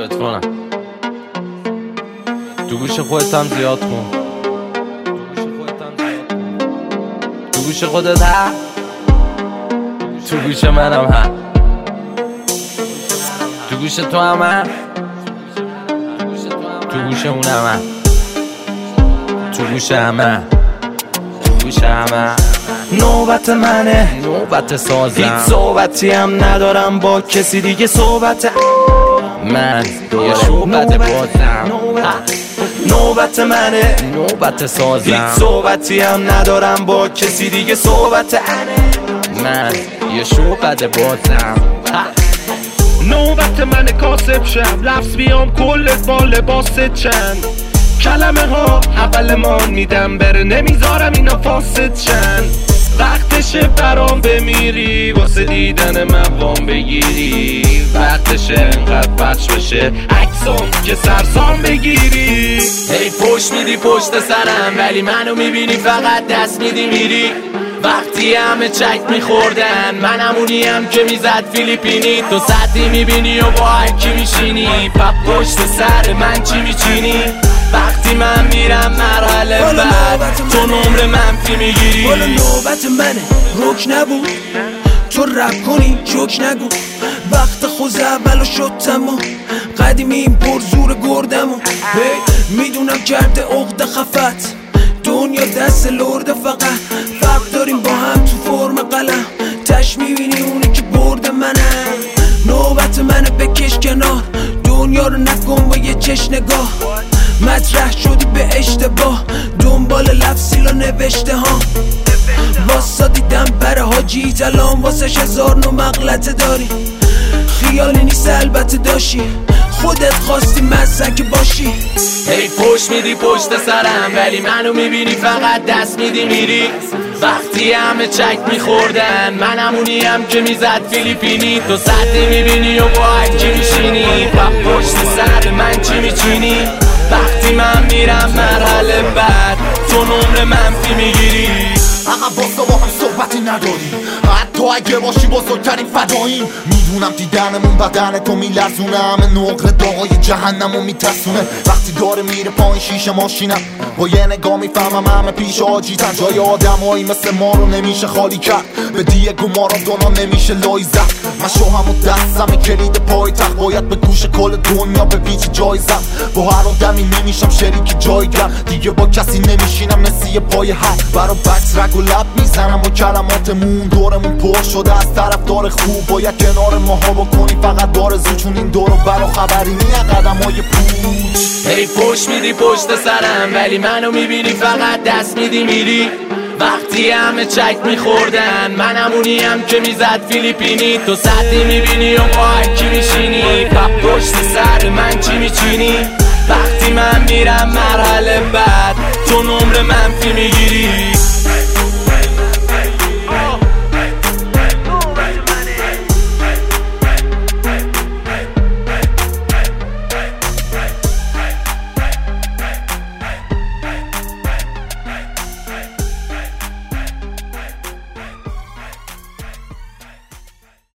کنم تو گوش خودت هم زیاد کن تو گوش خودت هم تو گوش منم هم تو گوش تو هم تو گوش اونم هم تو گوش همه تو گوش همه نوبت منه، نوبت سازم، هیچ صحبتی هم ندارم با کسی دیگه. صحبت من یه شوبت بازم، نوبت منه، نوبت سازم، هیچ صحبتی هم ندارم با کسی دیگه. صحبت من یه شوبت بازم. نوبت من کاسب شم، لفظ بیام کلت با لباس چند کلمه ها اولمان میدم بره، نمیذارم اینا فاسد شن. وقتشه برام بمیری واسه دیدن موام بگیری، وقتشه انقدر پخش بشه عکسام که سرسام بگیری. هی پشت میدی پشت سرم ولی منو میبینی فقط دست میدی میری. وقتی همه چک میخوردن من همونیم که میزد فیلیپینی. تو سطحی میبینی و با هرکی میشینی، پشت سر من چی میچینی؟ وقتی من میرم مرحله بعد تو نمره منفی میگیری. حالا نوبت منه، روک نبود تو رپ کنی جوک نگو. وقت خوز اولو شد تمام، قدیمیم پر زور گردمو. میدونم کرده عقد خفت، دنیا دست لرده فقط. فرق داریم با هم تو فرم قلم، تش میبینی اونه که برد منم. نوبت منه بکش کنار، دنیا رو نکن با یه چش نگاه. مطرح شدی به اشتباه، دنبال لفظیلا نوشته ها. واسا دیدم بره حاجی الان واسش 1000 نوع مغلطه داری. خیالی نیست البته داشی، خودت خواستی مزک باشی. هی پشت میدی پشت سرم ولی منو میبینی فقط دست میدی میری. وقتی همه چک میخوردن من همونیم که میزد فیلیپینی. تو سطحی میبینی و با هرکی میشینی، پشت سر من چی میچینی؟ وقتی من میرم مرحله بعد تو نمره منفی میگیری. عقب باستا با هم صحبتی نداری، حتی اگه باشی بزرگترین فداییم. میدونم دیدنمون بدن تو میلرزونه، همه نقره داغای جهنمو میترسونه. وقتی داره میره پایین شیشه ماشینم، با یه نگاه میفهمم همه پیش آجیتن. جای آدمایی مثل ما رو نمیشه خالی کرد، به دیگو مارادونا نمیشه لای زد. من شوهم و دستم کلید پای تخت، باید به گوش کل دنیا به پیچ جای زد. با هر آدمی نمیشم شریک جایگرم، دیگه با کسی نمیشینم نسی پای حد. برا بکس رگ و لب میزنم و کلماتمون دورمون پر شده از طرفدار خوب. باید کنار ماها بکنی فقط دارزو، چون این دورو برا خبری نیه قدم های پوچ. هی پشت میدی پشت سرم ولی منو میبینی فقط دست میدی میری. وقتی همه چک میخوردن من همونیم که میزد فیلیپینی. تو سطحی میبینی و با هرکی میشینی، پشت سر من چی میچینی؟ وقتی من میرم مرحله بعد تو نمره منفی میگیری.